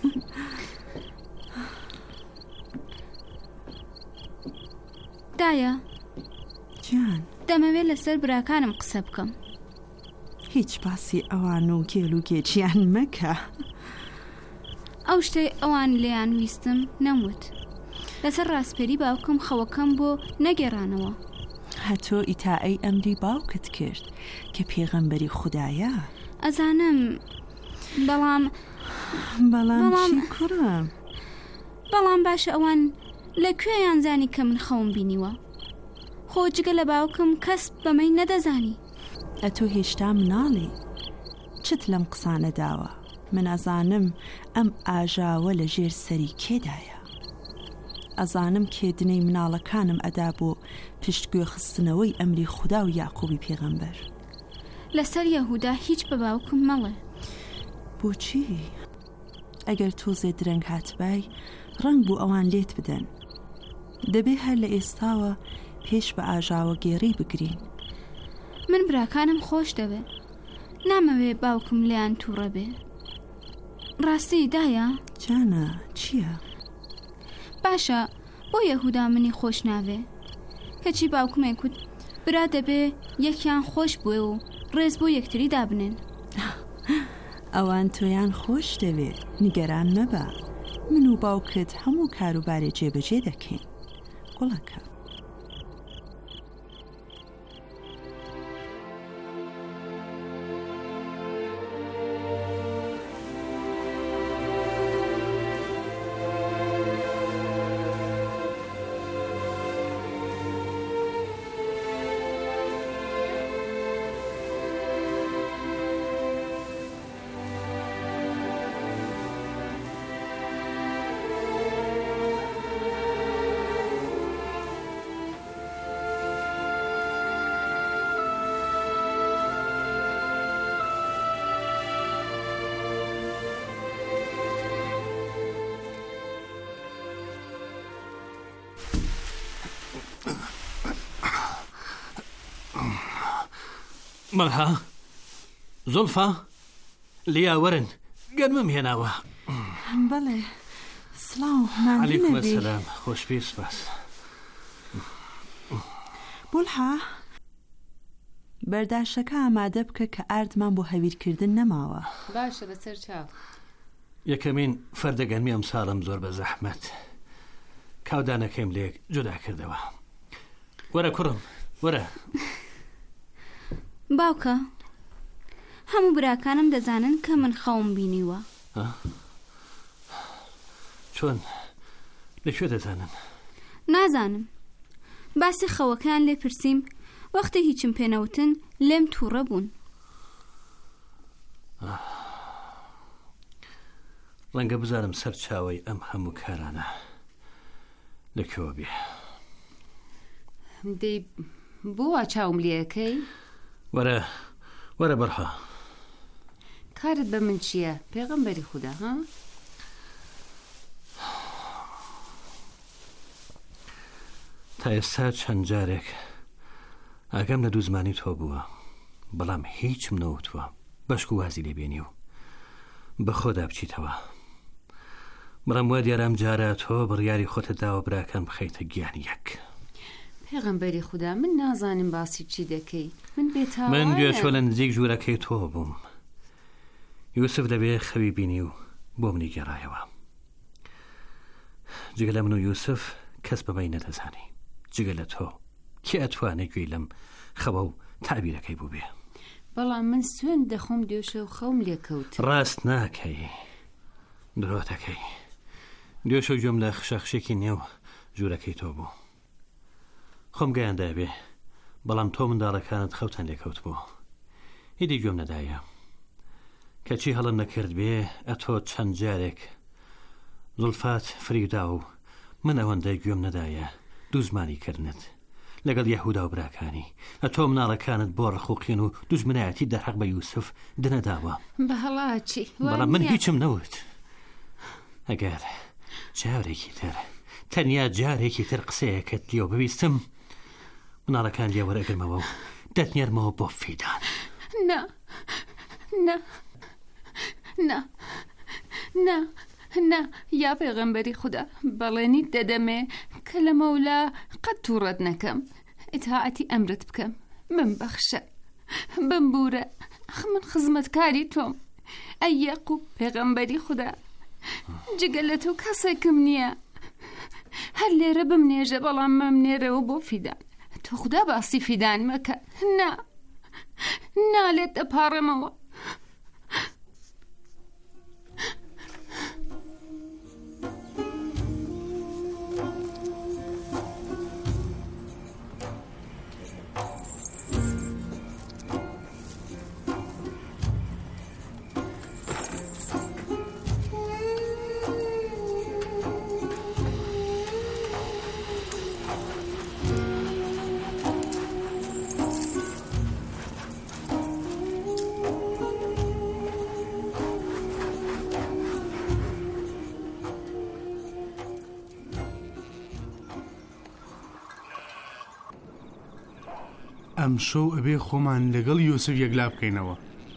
دایە گیان، دەمەوێت لەسەر براکانم قسە بکەم. هیچ باسی ئەوان و گێل و گێچیان مەکە. ئەو شتەی ئەوان لێیان ویستم نەموت. لەسەر ڕاستپێری باوکم خەوەکەم بۆ نەگێڕانەوە. هەتۆ ئیتائی ئەمری باوکت کرد کە پێغەمبەری خودایە. ئەزانم، بەڵام بەڵام چی کوڕم؟ بەڵام باشە ئەوان لەکوێیان زانی کە من خەوم بینیوە؟ خۆ جگە لە باوکم کەس بەمەی نەدەزانی. ئەتۆ هێشتا مناڵی چت لەم قسانە داوە؟ من ئەزانم ئەم ئاژاوە لە ژێر سەری کێدایە. ئەزانم کێدنەی مناڵەکانم ئەدا بۆ پشتگوێ خستنەوەی ئەمری خودا و یاقوبی پێغەمبەر. لەسەر یەهودا هیچ بە باوکم مەڵێ. بۆچی؟ ئەگەر تۆزێ درەنگ هاتبای ڕەنگ بوو ئەوان لێت بدەن. دەبێ هەر لە ئێستاوە پێش بە ئاژاوە گێڕی بگرین. من براکانم خۆش دەوێ، نامەوێ باوکم لیان تووڕە بێ. ڕاستی دایە؟ جانە چییە؟ باشە بۆ یەهودا منی خۆش ناوێ، کەچی باوکمێک کوت برا دەبێ یەکیان خۆش بووێ و ڕێز بۆ یەکتری دابنێن. ئەوان تۆیان خۆش دەوێ، نیگەران مەبە. من و باوکت هەموو کاروبارێ جێبەجێ دەکەین. گوڵەکە مەڵها زۆڵفا لیاوەرن گەرمم هێناوە. بەڵێ سڵاو عەلەیکوم ئەسسەلام. خۆشبی سپاس. بولحا بەرداشەکە ئامادە بکە کە ئاردمان بۆ هەویرکردن نەماوە. باشە بەسەر چاو. یەکەمین فەردەگەرمی ئەم ساڵم زۆر بە زەحمەت کاودانەکەیم لێ جودا کردەوە. وەرە کوڕم وەرە. باوکە هەموو براکانم دەزانن کە من خەوم بینیوە. چۆن لەکوێ دەزانن؟ نازانم. باسی خەوەکان لێ پرسییم، وەختە هیچم پێنەوتن لێم تووڕە بوون. ڕەنگە بزارم سەر چاوەی ئەم هەموو کارانە لەکوێوە بێ. دەی بۆ وا چاوم لێەکەی؟ وەرە وەرە بەرها. کارت بە من چییە پێغەمبەری خودا ها؟ تا ئێستا چەند جارێک ئاگەم لە دوو زمانی تۆ بووە، بەڵام هیچم نەوتووە بەشک و وازی لێبێنی و بە خۆدا بچیتەوە. بەڵام وا دیارام جارە تۆ بڕیاری خۆتە داوە براکەم بخەیتە گیانی یەک. پێغەمبەری خودا من نازانم باسی چی دەکەی، من بێتاوایە. من گوێ چۆ لە نزیک ژوورەکەی تۆ بووم. یوسف لەبێ خەوی بینی و بۆ منی گێڕایەوە. جگە لە من و یوسف کەس بەمەی نەدەزانی، جگە لە تۆ کێ ئەتوانێت گوێی لەم خەوە و تعبیرەکەی بوو بێ. بەڵام من سوێن دەخۆم دێشە و خەوم لێکەوت. ڕاست ناکەی، درۆتەکەی. دێشە و گوێم لە خشەخشێکی نێو ژوورەکەی تۆ بوو. خۆم گەیاندا بێ، بەڵام تۆ منداڵەکانت خەوتان لێکەوت بوو. هیدی گوێم نەدایە کەچی هەڵم نەکرد بێ ئەتۆ چەند جارێک زولفات فریدا و من ئەوەندەی گوێم نەدایە دوو زمانی کردنت لەگەڵ یەهودا و براکانی. ئەتۆ مناڵەکانت بۆ ڕخوقین و دوژمنایەتی دەرحەق بە یوسف دنەداوە. بە هەڵاچی بەڵام من هیچم نەوت. ئەگەر جارێکی تر تەنیا جارێکی تر قسەیەکەت لێو ببیستم مناڵەکان لێ وەرەگرمەوە و دەتنێرمەوە بۆ فیدان. نا نا نا نا نا یا پێغەمبەری خودا بەڵێنی دەدەمێ کە لە مەولا قەت تووڕەت نەکەم، ئیتاعەتی ئەمرت بکەم، من بەخشە بمبورە، ئەخ من خزمەتکاری تۆم. ئەی یەعقوب پێغەمبەری خودا جگە لە تۆ کەسێکم نییە، هەر لێرە بمنێژە بەڵام مەمنێرەوە بۆ فیدان. تۆ خودا باسی فیدان مەکە. نا نالێت دەپاڕێمەوە. ئەم شەو ئەبێ خۆمان لەگەڵ یوسف یەکلا بکەینەوە.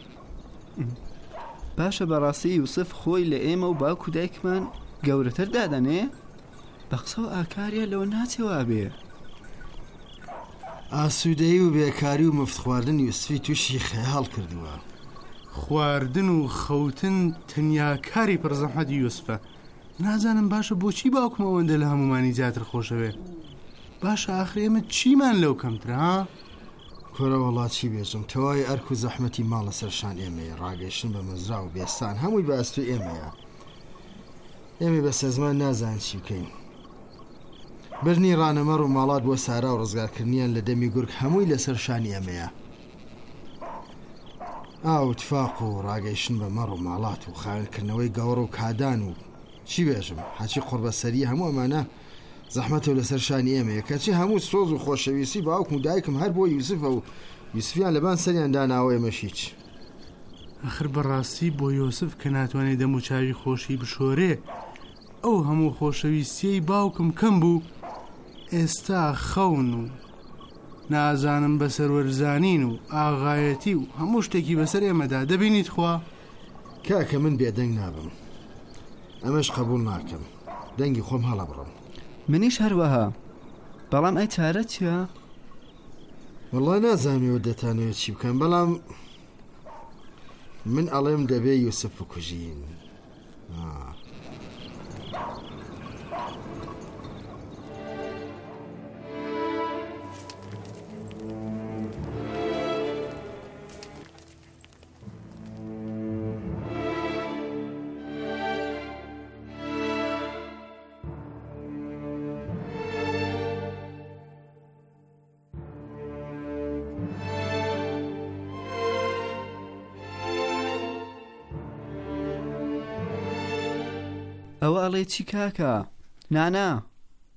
باشە بەڕاستی یوسف خۆی لە ئێمە و باوک و دایکمان گەورەتر دادەنێ؟ بە قسە و ئاکاریە لەوە ناچێوا بێ. ئاسوودەیی و بێکاری و مفت خواردن یوسفی تووشی خەیاڵ کردووە. خواردن و خەوتن تەنیا کاری پڕزەحمەتی یوسفە. نازانم باشە بۆچی باوکم ئەوەندە لە هەمومانی زیاتر خۆشەوێ. باشە ئاخر ئێمە چیمان لەو کەمترە ها؟ کۆرە وڵاتی بێژم تەوای ئەرک و زەحمەتی ماڵە سەرشان ئێمەیە، ڕاگەیشتن بە مەزرا و بێستان هەمووی بە ئەستو ئێمەیە. ئێمە بە سەزمان نازان چی بکەین. برنی ڕانەمەڕ و ماڵات بۆ سارا و ڕزگارکردنیان لە دەمی گورگ هەمووی لەسەر شانی ئێمەیە. ئاو تفاق و ڕاگەیشتن بە مەڕ و ماڵات و خاوێنکردنەوەی گەوڕ و کادان و چی بێژم حەچی قوربەسەری هەموو ئەمانە زەحمەتە و لەسەر شانی ئێمەیە، کەچی هەموو سۆز و خۆشەویستی باوکم و دایکم هەر بۆ یوسفە و یوسفیان لەبان سەریان داناوە ئێمەش هیچ. ئەخر بەڕاستی بۆ یۆسف کە ناتوانێت دەم و چاوی خۆشی بشۆرێ ئەو هەموو خۆشەویستیەی باوکم کەم بوو. ئێستا خەون و نازانم بەسەروەرزانین و ئاغایەتی و هەموو شتێکی بەسەر ئێمەدا دەبینیت خوا. کاکە من بێدەنگ نابم، ئەمەش قبول ناکەم، دەنگی خۆم هەڵە بڕم. منیش هەروەها، بەڵام ئەی چارە چیە؟ وەڵڵای نازانیەوە دەتانەوێت چی بکەم، بەڵام من ئەڵێم دەبێ یوسف بکوژین. ئەوە ئەڵێ چی کاکە؟ نانا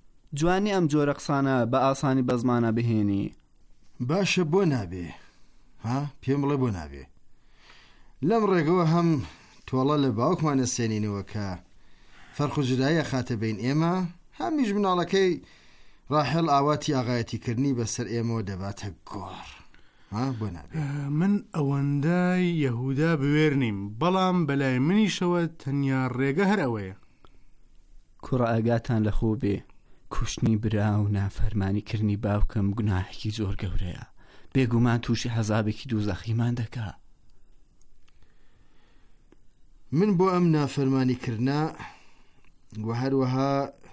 جوانی ئەم جۆرە قسانە بە ئاسانی بە زمانە بهێنی. باشە بۆ نابێ، ها پێم بڵێ بۆ نابێ لەم ڕێگەوە هەم تۆڵە لە باوکمانە سێنینەوە کە فەرق و جوداییە خاتە بین ئێمە هەمیش مناڵەکەی ڕاحێڵ ئاواتی ئاغایەتیکردنی بەسەر ئێمەوە دەباتە گۆڕ بۆ نابێ من ئەوەندەی یەهودا بوێر نیم بەڵام بەلای منیشەوە تەنیا ڕێگە هەر ئەوەیە کوڕە ئاگاتان لە خۆ بێ کوشتنی برا و نافەرمانیکردنی باوکەم گوناحێکی زۆر گەورەیە بێگومان تووشی حەزابێکی دووزەخیمان دەکا من بۆ ئەم نافەرمانیکردە و هەروەها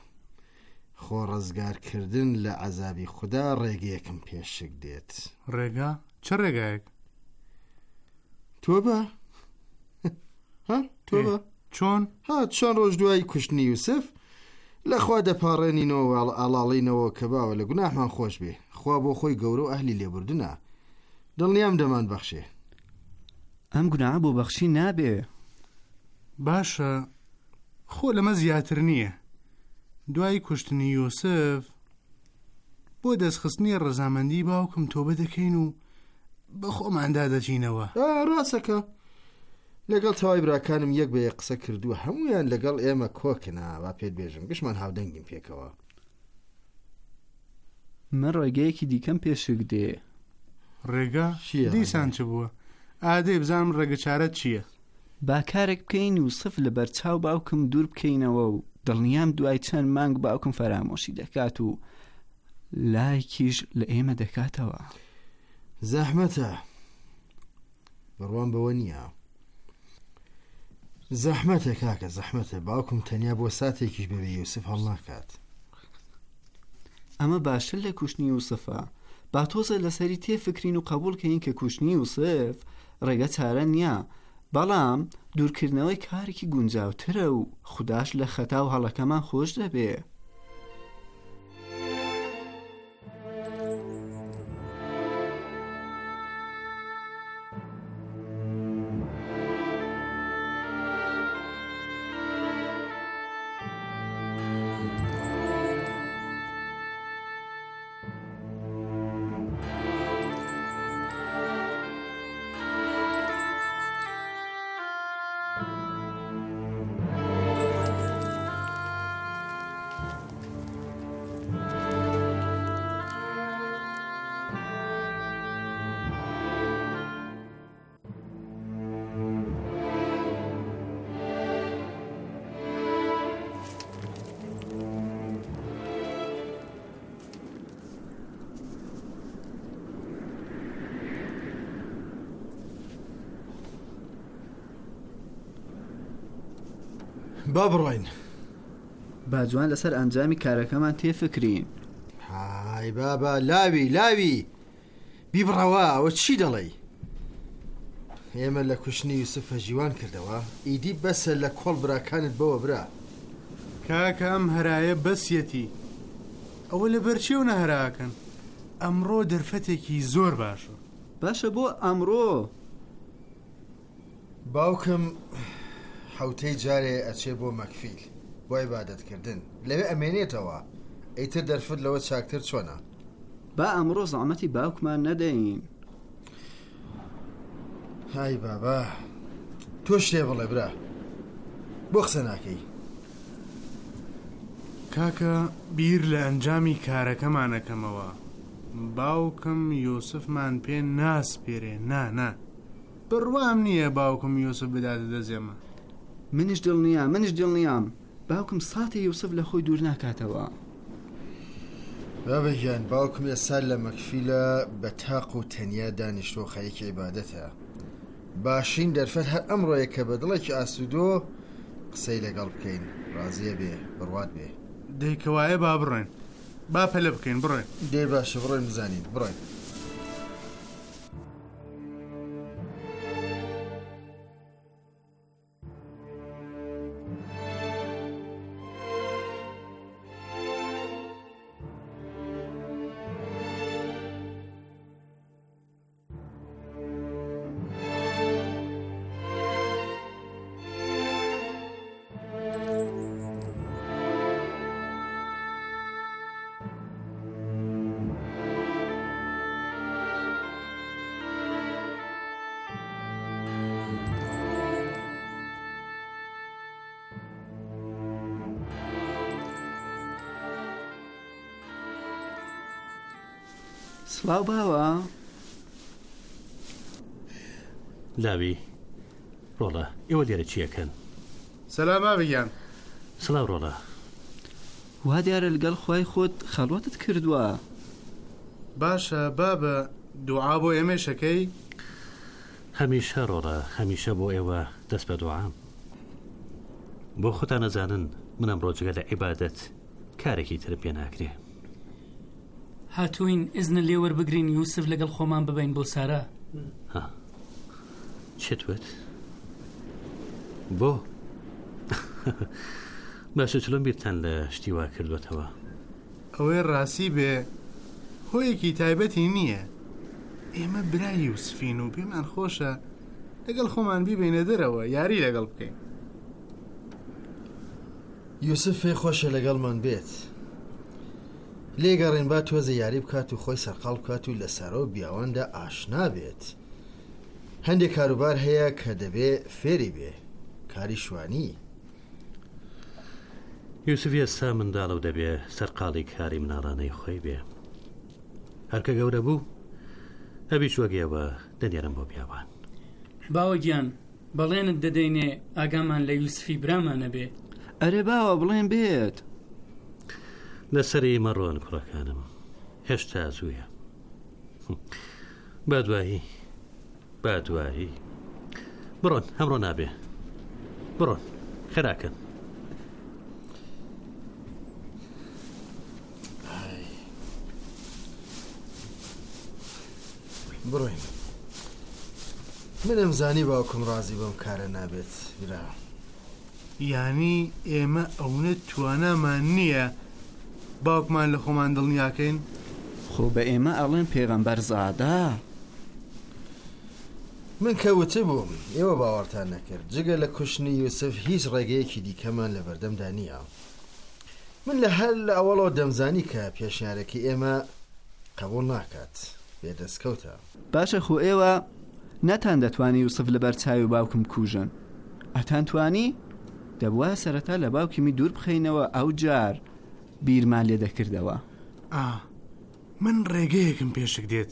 خۆڕزگارکردن لە عەزابی خوددا ڕێگەیەکم پێشک دێت ڕێگا چه ڕێگایەک تۆ بە ها تۆ بە چۆن ها چۆن ڕۆژ دوای کوشتنی یوسف لەخوا دەپاڕێنینەوە ئاڵاڵینەوە کە باوە لە گوناحمان خۆش بێ خوا بۆ خۆی گەورە و ئەهلی لێبوردنە دڵنیام دەمان بەخشێ ئەم گوناحە بۆ بەخشی نابێ باشە خۆ لەمە زیاتر نییە دوای کوشتنی یۆسف بۆ دەستخستنی ڕەزامەندی باوکم تۆبە دەکەین و بە خۆماندا دەچینەوە ڕاستەکە لەگەڵ تەواوی براکانم یەک بە یەک قسە کردووە هەمویان لەگەڵ ئێمە کۆکنا وا پێت بێژم گشتمان هاودەنگین پێکەوە من ڕێگەیەکی دیکەم پێشک دێ ڕێگە دیسان چ بووە ئادەی بزانم ڕێگە چارەت چییە با کارێک بکەین یوسف لە بەرچاو باوکم دوور بکەینەوە و دڵنیام دوای چەند مانگ باوکم فەرامۆشی دەکات و لایکیش لە ئێمە دەکاتەوە زەحمەتە بڕوان بەوە نییە زەحمەتە کاکە زەحمەتە باوکم تەنیا بۆ ساتێکیش بەبێ یوسف هەڵ ناکات ئەمە باشتر لە کوشتنی یوسفە با تۆزە لەسەری تێفکرین و قبولکەین کە کوشتنی یوسف ڕێگە چارە نییە بەڵام دوورکردنەوەی کارێکی گونجاوترە و خوداش لە خەتا و هەڵەکەمان خۆش دەبێ با بڕۆین با جوان لەسەر ئەنجامی کارەکەمان تێفکرین های بابا لاوی لاوی بیبڕەوە ئەوە چی دەڵێی ئێمە لە کوشتنی یوسف هەژیوان کردەوە ئیدی بەسە لە کۆڵ براکانت بەوە برا کاکە ئەم هەرایە بەسیەتی ئەوە لە بەرچێو نەهەراکەن ئەمڕۆ دەرفەتێکی زۆر باشە باشە بۆ ئەمڕۆ باوکم حوتەی جارێ ئەچێ بۆ مەکفیل بۆ عیبادەتکردن لەوێ ئەمێنێتەوە ئەیتر دەرفت لەوە چاکتر چۆنە با ئەمڕۆ زەحمەتی باوکمان نەدەین های بابا تۆ شتێ بڵێ برا بۆ قسە ناکەی کاکە بیر لە ئەنجامی کارەکەمانەکەمەوە باوکم یۆسفمان پێ ناسپێرێ نا نا بڕوام نییە باوکم یۆسف بداتە دەزێمە منیش دڵنیام منیش دڵنیام باوکم ساتی یوسف لە خۆی دوور ناکاتەوە بابەگیان باوکم ئێستا لە مەکفیلە بە تاق و تەنیا دانیشتۆ خەریکی عیبادەتە باشین دەرفەت هەر ئەمڕۆیە کە بە دڵێکی ئاسوودۆ قسەی لەگەڵ بکەین ڕازیە بێ بڕوات بێ دەیکەوایە با بڕێن با پەلە بکەین بڕێن دێ باشە بڕێن بزانین بڕێن سڵاو باوە لاوی ڕۆڵە ئێوە لێرە چیەکەن؟ سەلاما بگیان. سڵاو ڕۆڵە. وا دیارە لەگەڵ خوای خۆت خەڵوەتت کردووە. باشە بابە دوعا بۆ ئێمە شەکەی؟ هەمیشە ڕۆڵە هەمیشە بۆ ئێوە دەست بە دوعام. بۆ خۆتان نەزانن منم ڕۆژگە لە عیبادەت کارێکی تر پێ ناکرێ. هاتوین ئیزنە لێوە بگرین یوسف لەگەڵ خۆمان ببین بۆ سارا. ها چێتوێت؟ بۆ؟ باشە چلۆم بیرتان لە شتی وا کردوێتەوە. ئەوەی ڕاستی بێ هۆیەکی تایبەتی نییە. ئێمە برای یوسفین و پێمان خۆشە لەگەڵ خۆمان بیبینە دەرەوە یاری لەگەڵ بکەین. یوسف پێی خۆشە لەگەڵمان بێت. لێگەڕێن با تۆزە یاری بکات و خۆی سەرقاڵ بکات و لە سارۆ بیاواندا ئاشنا بێت. هەندێک کاروبار هەیە کە دەبێ فێری بێ کاری شوانی. یوسف ئێستا منداڵە و دەبێ سەرقاڵی کاری مناڵانەی خۆی بێ. هەرکە گەورە بوو ئەبیش وەگێوە دەنێرم بۆ پیاوان. باوە گیان بەڵێنت دەدەینێ ئاگامان لە یوسفی برامانە بێ. ئەرێ باوە بڵێن بێت. لەسەری مەڕۆن کوڕەکانم هێشتا زوویە. با دوایی با دوایی بڕۆن هەمڕۆ نابێ بڕۆن خێراکەن. بڕۆین منم زانی باوکم ڕازی بەم کارە نابێت برا. یانی ئێمە ئەوونە توانامان نییە باوکمان لە خۆمان دڵنیاکەین. خۆ بە ئێمە ئەڵێن پێغەمبەر زادە. من کەوتە بووم ئێوە باوەڕتان نەکرد جگە لە کوشتنی یوسف هیچ ڕێگەیەکی دیکەمان لە بەردەمدا نییە. من لە هەر لە ئەوەڵەوە دەمزانی کە پێشنیارێکی ئێمە قبول ناکات بێدەستکەوتە. باشە خۆ ئێوە نەتان دەتوانی یوسف لەبەر چاوی و باوکم کوژن. ئەتان توانی؟ دەبووە سەرەتا لە باوکیمی دوور بخەینەوە ئەو جار بیرمان لێ دەکردەوە. ئا من ڕێگەیەکم پێشک دێت.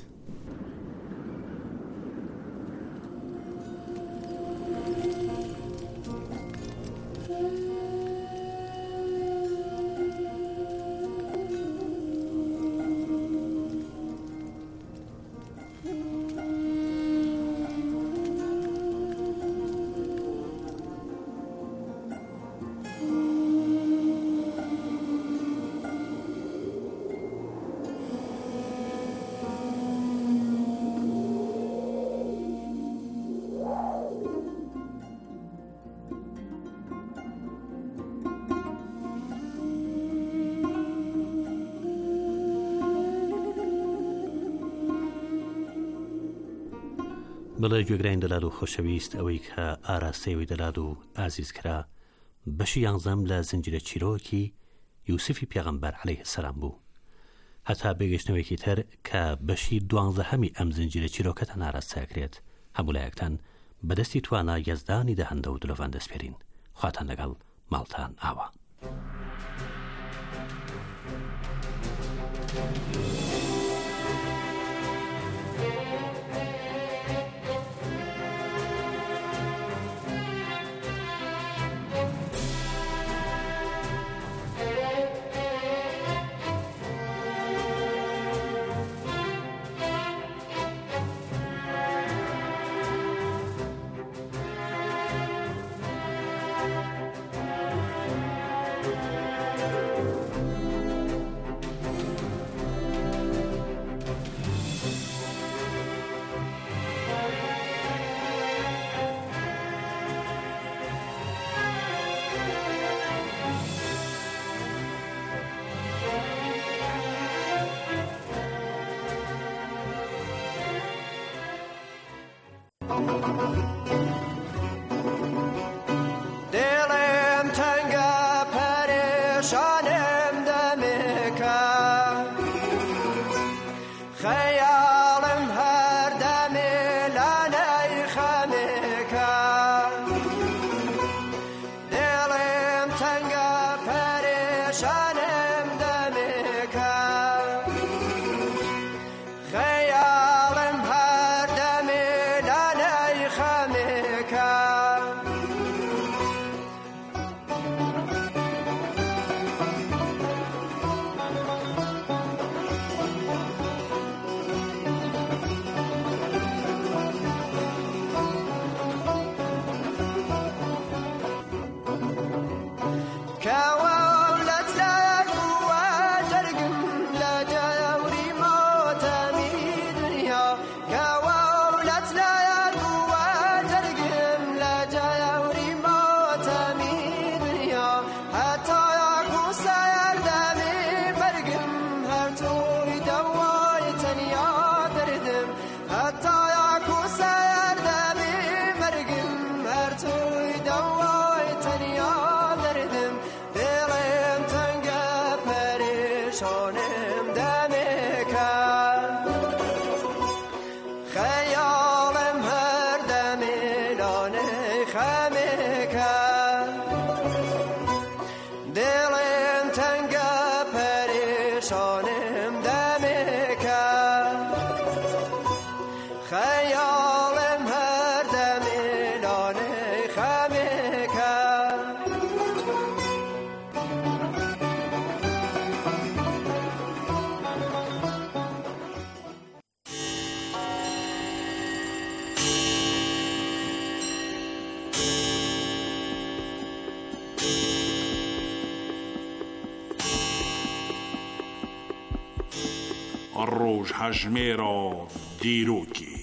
بڵێ گوێگرانی دەلاد و خۆشەویست ئەوەی کە ئاراستەیەوەی دەلاد و ئازیز کرا بەشی یانزەم لە زنجیرە چیرۆکی یوسفی پێغەمبەر عەلەیه السەلام بوو. هەتا بێگەشتنەوەیکی تر کە بەشی دوانزەهەمی ئەم زنجیرە چیرۆکەتان ئاراستەکرێت. هەموو لایەکتان بەدەستی توانە یەزدانی دەهەندە و دلۆڤان دەستپێرین. خواتان لەگەڵ ماڵتان ئاوە. دلم تنگه پریشانم دمکه خیالم هر دمی لانه خمکه دلم تنگه پریشانم دمکه ڕۆژ هەژمێرە دیرۆکی.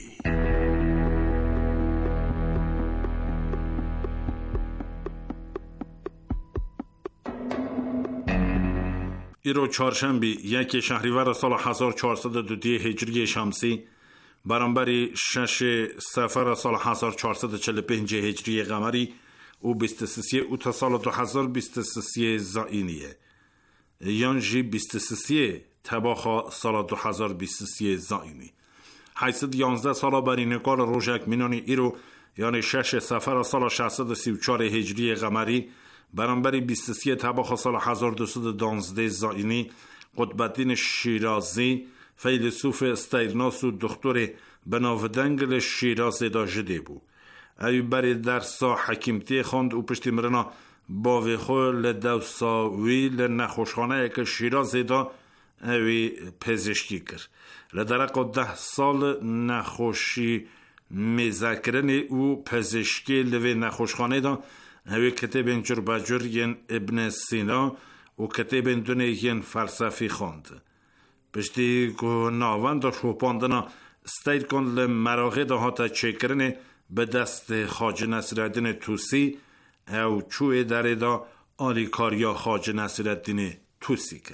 ایرو چهارشنبه یک شهریور سال هزار و چهارصد و دو هجری شمسی برابر شش صفر سال هزار و چهارصد و چهل و پنج هجری قمری و بیست و سه اوت سال دو هزار و بیست و سه زائینیه یانجی بیست و سه تباخ سال دو هزار و بیست و سه زائینی هشتصد و یازده سال بر نگار روزک مینانی ایرو یعنی شش صفر سال ششصد و سی و چهار هجری قمری برابر بیست و سه تباخ سال هزار و دویست و دوازده زائینی قطبالدین شیرازی فیلسوف استیرناس و دکتر بناودنگل شیراز دا جده بو. ایو بری درسا حکیمتی خواند و پشتی مرنا باوی خو لدوساوی لنخوشخانه که شیراز دا ایوی پزشکی کر. لدرق ده سال نخوشی میزکرنی و پزشکی لوی نخوشخانه دا ایوی کتب جربجر ین ابن سینا و کتب دونه ین فلسفی خواند. پشتی که ناوند و شوپاندنا استید کن لمراغه ده ها تا چکرنه به دست خواجه نصیرالدین توسی او چوه داره دا آلیکاریا خواجه نصیرالدین توسی کرد.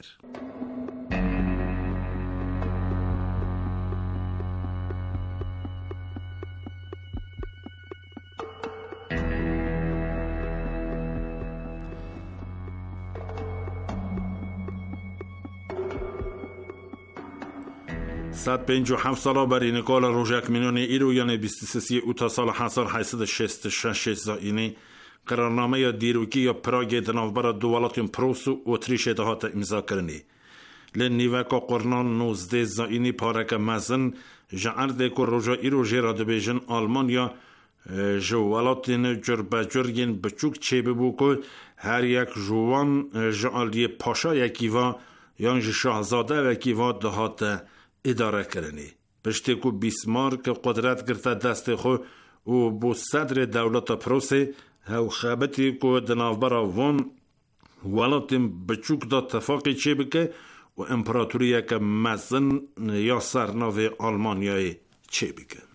صد پنج و هفت ساله بر نگال روزک مینانی ایرو یعنی بیست و سه اوت سال هزار و هشتصد و شصت و شش زائینی قرارنامه یا دیروکی یا پراگ دناوبر دو ولایت پروس و اتریش دهات امضا کردنی. لنیوکا قرنان نوزده زائینی پارک مزن جعرده که روزا ایرو جرا دبیجن آلمانیا جو ولایتین جربجرگین بچوک چه ببو که هر یک جوان جعالی پاشا یکی و یا شاهزاده یکی و دهات اداره کرنی. پشتی که بیسمارک قدرت گرفته دست خو و بو صدر دولت پروسه او خبتی که دنافبرا وان ولاتیم بچوک دا تفاقی چه بکه و امپراتوری که مزن یا سرناو آلمانیای چه بکه.